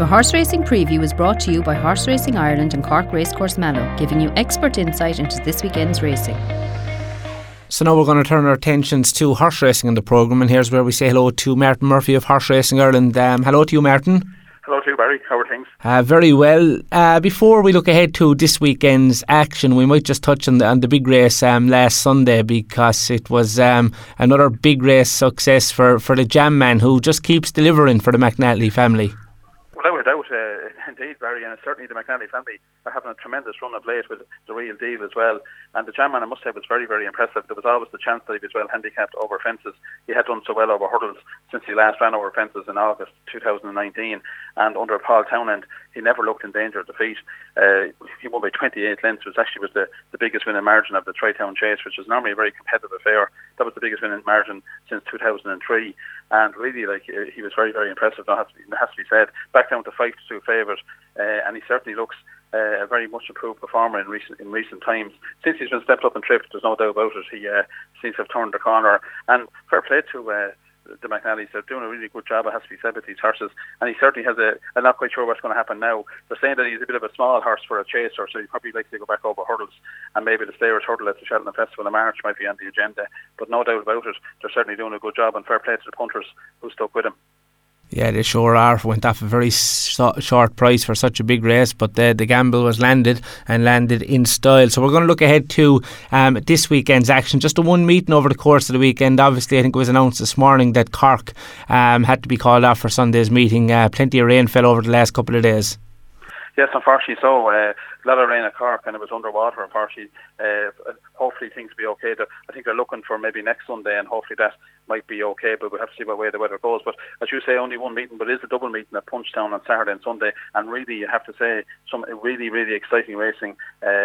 The Horse Racing Preview is brought to you by Horse Racing Ireland and Cork Racecourse Mallow, giving you expert insight into this weekend's racing. So now we're going to turn our attentions to horse racing in the programme, and here's where we say hello to Martin Murphy of Horse Racing Ireland. Hello to you, Martin. Hello to you, Barry. How are things? Very well. Before we look ahead to this weekend's action, we might just touch on the big race last Sunday, because it was another big race success for the Jam Man, who just keeps delivering for the McNally family. Without a doubt, indeed, Barry, and certainly the McNally family are having a tremendous run of late with the Real Deal as well. And the Jam Man, I must say, was very, very impressive. There was always the chance that he was well handicapped over fences. He had done so well over hurdles since he last ran over fences in August 2019. And under Paul Townend, he never looked in danger of defeat. He won by 28 lengths, which actually was the biggest winning margin of the Tri-Town Chase, which is normally a very competitive affair. That was the biggest winning margin since 2003. And really, he was very, very impressive. It has to be said. Back down to 5-2 favourite, and he certainly looks a very much improved performer in recent times. Since he's been stepped up and tripped, there's no doubt about it. He seems to have turned the corner. And fair play to the McNallys. They're doing a really good job, it has to be said, with these horses. And he certainly has I'm not quite sure what's going to happen now. They're saying that he's a bit of a small horse for a chaser, so he'd probably like to go back over hurdles, and maybe the Stayers hurdle at the Cheltenham Festival in March might be on the agenda. But no doubt about it, they're certainly doing a good job, and fair play to the punters who stuck with him. Yeah, they sure are. Went off a very short price for such a big race, but the gamble was landed in style. So we're going to look ahead to this weekend's action. Just the one meeting over the course of the weekend. Obviously, I think it was announced this morning that Cork had to be called off for Sunday's meeting. Plenty of rain fell over the last couple of days. Yes, unfortunately so. A lot of rain at Cork, and it was underwater, unfortunately. Hopefully things will be okay. I think they're looking for maybe next Sunday, and hopefully that might be okay, but we'll have to see what way the weather goes. But as you say, only one meeting, but it is a double meeting at Punchtown on Saturday and Sunday, and really, you have to say, some really, really exciting racing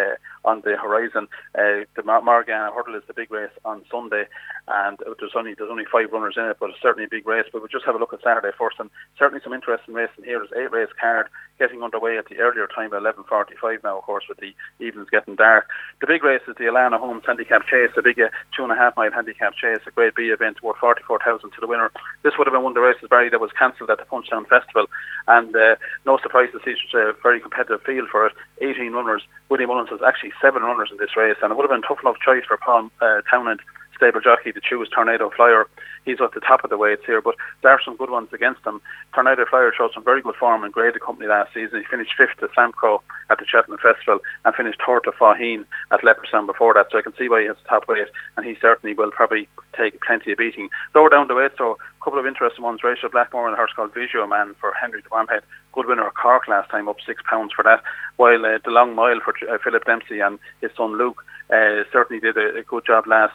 on the horizon. The Morgan Hurdle is the big race on Sunday, and there's only 5 runners in it, but it's certainly a big race. But we'll just have a look at Saturday first, and certainly some interesting racing here. There's 8 race card getting underway at the earlier time at 11:45 now, of course, with the evenings getting dark. The big race is the Alana Holmes Handicap Chase, a big 2.5 mile handicap chase, a Grade B event worth 44,000 to the winner. This would have been one of the races, Barry, that was cancelled at the Punchtown Festival, and no surprise to see such a very competitive field for it. 18 runners. William Mullins has actually 7 runners in this race, and it would have been a tough enough choice for Paul Townend, stable jockey, to choose Tornado Flyer. He's at the top of the weights here, but there are some good ones against him. Tornado Flyer showed some very good form in Grade Company last season. He finished 5th at Samco at the Cheltenham Festival and finished 3rd at Faugheen at Leopardstown before that, so I can see why he has the top weight, and he certainly will probably take plenty of beating. Lower down the weight, so a couple of interesting ones. Rachel Blackmore and a horse called Visual Man for Henry de Bromhead. Good winner of Cork last time, up £6 for that, while the Long Mile for Philip Dempsey and his son Luke certainly did a good job last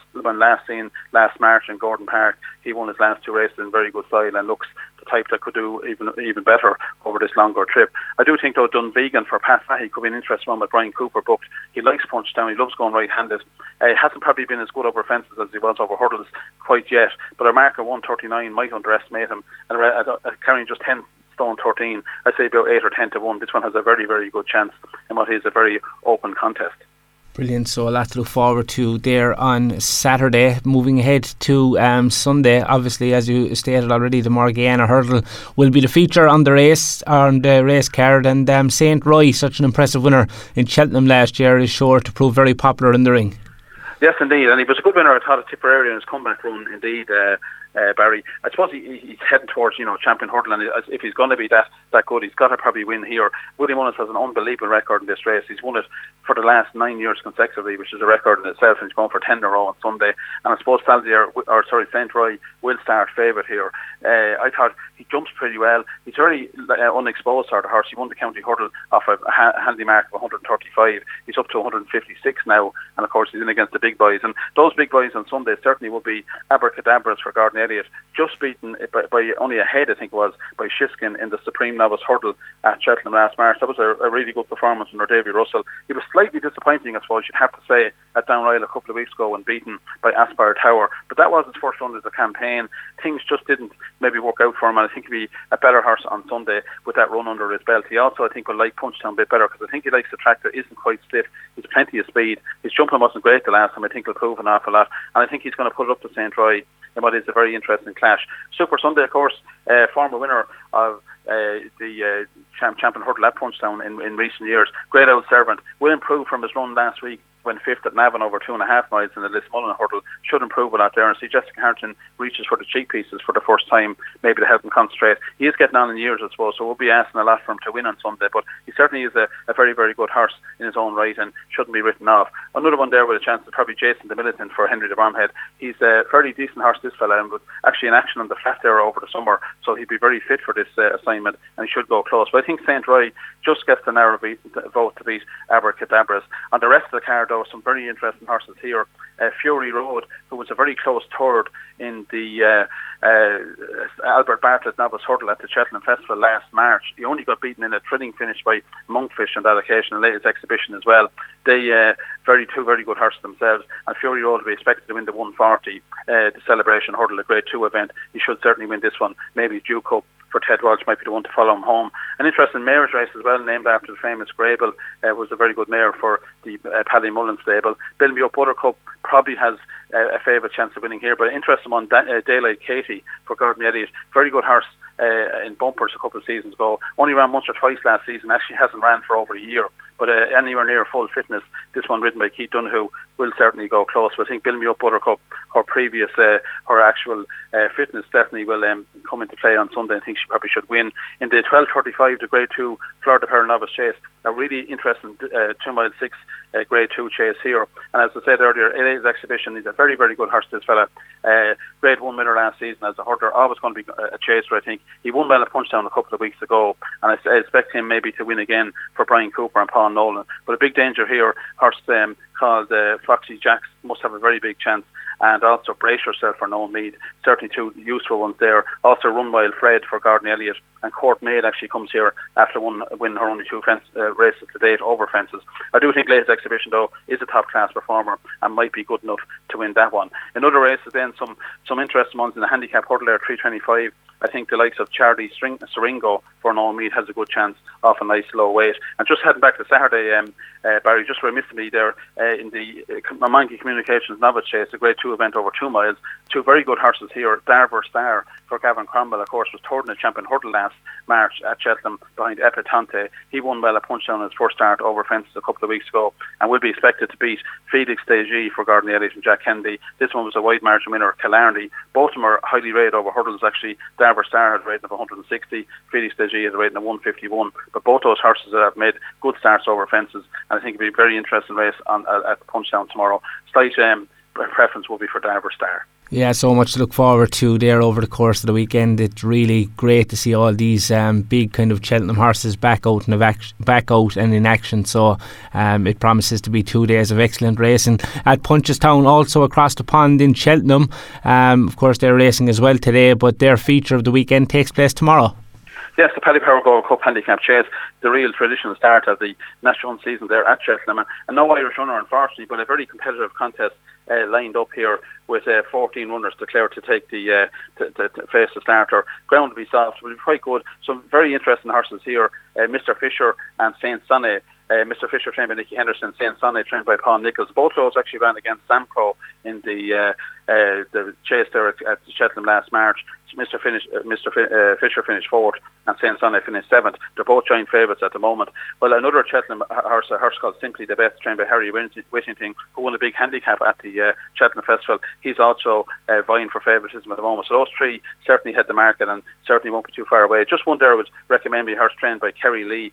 March in Gordon Park. He won his last 2 races in very good style and looks the type that could do even better over this longer trip. I do think, though, Dunvegan for Pat Fahey could be an interesting one with Brian Cooper booked. He likes Punchdown, he loves going right-handed. He hasn't probably been as good over fences as he was over hurdles quite yet, but a marker 139 might underestimate him, and carrying just 10 stone 13, I'd say about 8 or 10 to 1. This one has a very, very good chance in what is a very open contest. Brilliant. So a lot to look forward to there on Saturday. Moving ahead to Sunday, obviously, as you stated already, the Morgiana Hurdle will be the feature on the race card, and St. Roy, such an impressive winner in Cheltenham last year, is sure to prove very popular in the ring. Yes, indeed, and he was a good winner, I thought, at Tipperary in his comeback run, indeed. Barry, I suppose he's heading towards champion hurdle, and if he's going to be that good, he's got to probably win here. William Mullins has an unbelievable record in this race. He's won it for the last 9 years consecutively, which is a record in itself, and he's going for 10 in a row on Sunday. And I suppose St. Roy will start favourite here. I thought he jumps pretty well. He's very unexposed sort of horse. He won the county hurdle off a handy mark of 135. He's up to 156 now, and of course he's in against the big boys. And those big boys on Sunday certainly will be abracadabras for Gordon Elliott, just beaten by only a head, I think it was, by Shiskin in the Supreme Novice Hurdle at Cheltenham last March. That was a really good performance from Davy Russell. He was slightly disappointing, I suppose you'd have to say, at Downryle a couple of weeks ago when beaten by Aspire Tower, but that was his first run of the campaign. Things just didn't maybe work out for him, and I think he'll be a better horse on Sunday with that run under his belt. He also, I think, will like Punchtown a bit better, because I think he likes the track that isn't quite stiff. He's plenty of speed. His jumping wasn't great the last time. I think he'll prove an awful lot, and I think he's going to put it up to St. Roy in what is a very interesting clash. Super Sunday, of course, former winner of the champion hurdle at Punchestown in recent years. Great Old Servant will improve from his run last week when fifth at Navan over 2.5 miles in the Lismullen hurdle. Should improve a lot there, and see Jessica Harrington reaches for the cheek pieces for the first time, maybe to help him concentrate. He is getting on in years, I suppose, so we'll be asking a lot for him to win on Sunday, but he certainly is a very, very good horse in his own right and shouldn't be written off. Another one there with a chance is probably Jason the Militant for Henry de Bromhead. He's a fairly decent horse, this fella, and was actually in action on the flat there over the summer, so he'd be very fit for this assignment, and he should go close. But I think St. Roy just gets the narrow vote to beat Abracadabras. On the rest of the card, though, some very interesting horses here. Fury Road, who was a very close third in the Albert Bartlett Novice Hurdle at the Cheltenham Festival last March. He only got beaten in a thrilling finish by Monkfish on that occasion, and latest exhibition as well. They two very good horses themselves, and Fury Road will be expected to win the 140, the Celebration Hurdle, a Grade 2 event. He should certainly win this one. Maybe Duke Cup for Ted Walsh might be the one to follow him home. An interesting mare's race as well, named after the famous Grable, was a very good mare for the Paddy Mullen stable. Build Me Up Buttercup probably has a favourite chance of winning here, but interesting one, Daylight Katie for Gordon Elliott. Very good horse in bumpers a couple of seasons ago. Only ran once or twice last season, actually hasn't ran for over a year, but anywhere near full fitness. This one ridden by Keith Donoghue will certainly go close. But I think Build Me Up Buttercup, her previous, her actual fitness definitely will come into play on Sunday. I think she probably should win. In the 12:35, the Grade 2 Florida Pearl Novice Chase, a really interesting 2 mile 6 Grade 2 chase here. And as I said earlier, LA's exhibition is a very, very good horse, this fella. Grade 1 winner last season as a hurdler, always going to be a chaser, I think. He won well at Punchestown a couple of weeks ago, and I expect him maybe to win again for Brian Cooper and Paul Nolan. But a big danger here, horse called Foxy Jacks must have a very big chance. And also Brace Yourself for Noel Mead. Certainly two useful ones there. Also Run Wild Fred for Gordon Elliott. And Court Maid actually comes here after winning her only 2 races to date over fences. I do think Lay's exhibition, though, is a top-class performer and might be good enough to win that one. In other races then, some interesting ones in the handicap hurdle there, 325. I think the likes of Charlie Siringo for Noel Mead has a good chance off a nice low weight. And just heading back to Saturday, Barry, just remiss me there, in the Monkey Communications Novice Chase, a Grade 2 event over 2 miles. Two very good horses here. Darver Star for Gavin Cromwell, of course, was third in the champion hurdle last March at Cheltenham behind Epitante. He won well at Punchestown in his first start over fences a couple of weeks ago and will be expected to beat Felix Deji for Gordon Elliott and Jack Kennedy. This one was a wide margin winner, Killarney. Both of them are highly rated over hurdles, actually. Darver Star had a rating of 160, Felix Deji had a rating of 151, but both those horses have made good starts over fences, and I think it'll be a very interesting race at Punchestown tomorrow. Slight preference will be for Darver Star. Yeah, so much to look forward to there over the course of the weekend. It's really great to see all these big kind of Cheltenham horses back out and in action. So it promises to be 2 days of excellent racing at Punchestown. Also across the pond in Cheltenham, of course they're racing as well today, but their feature of the weekend takes place tomorrow. Yes, the Paddy Power Gold Cup Handicap Chase, the real traditional start of the National season there at Cheltenham. And no Irish runner, unfortunately, but a very competitive contest lined up here with 14 runners declared to take the to face the starter. Ground to be soft, will be quite good. Some very interesting horses here, Mr. Fisher and Saint Sonnet. Mr. Fisher trained by Nicky Henderson, Saint Sonnet trained by Paul Nichols. Both those actually ran against Samco in the chase there at Cheltenham last March. Mr. Fisher finished 4th and Saint Sonnet finished 7th. They're both joint favourites at the moment. Well, another Cheltenham horse, a horse called Simply the Best, trained by Harry Whittington, who won a big handicap at the Cheltenham Festival. He's also vying for favouritism at the moment. So those three certainly hit the market and certainly won't be too far away. Just one there would recommend me a horse trained by Kerry Lee,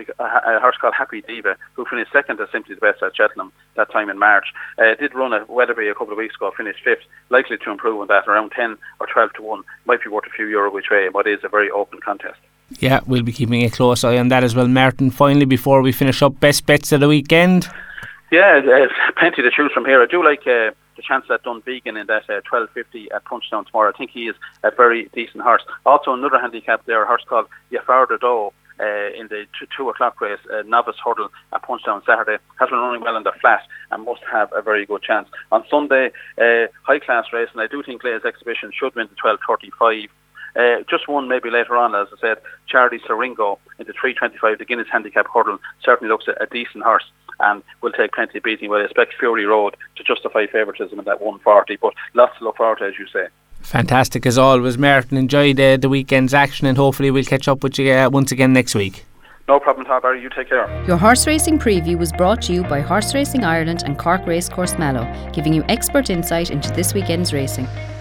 a horse called Happy Diva, who finished 2nd at Simply the Best at Cheltenham that time in March. Did run at Weatherby a couple of weeks ago, finished 5th, likely to improve on that, around 10 or 12 to 1. Might be worth a few euro which way, but it is a very open contest. Yeah, we'll be keeping a close eye on that as well. Martin, finally, before we finish up, best bets of the weekend? Yeah, plenty to choose from here. I do like the chance at Dunvegan in that 12.50 at Punchestown tomorrow. I think he is a very decent horse. Also another handicap there, a horse called Yafarda Doe in the 2 o'clock race, novice hurdle at Punchestown Saturday. Has been running well in the flat and must have a very good chance. On Sunday, high class race, and I do think Lay's exhibition should win the 12.35. Just one maybe later on, as I said, Charlie Siringo in the 3.25, the Guinness Handicap hurdle, certainly looks a decent horse and will take plenty of beating. Well, I expect Fury Road to justify favouritism in that 140, but lots to look forward to, as you say. Fantastic as always, Martin. Enjoy the weekend's action, and hopefully we'll catch up with you once again next week. No problem at all, Barry. You take care. Your horse racing preview was brought to you by Horse Racing Ireland and Cork Racecourse Mallow, giving you expert insight into this weekend's racing.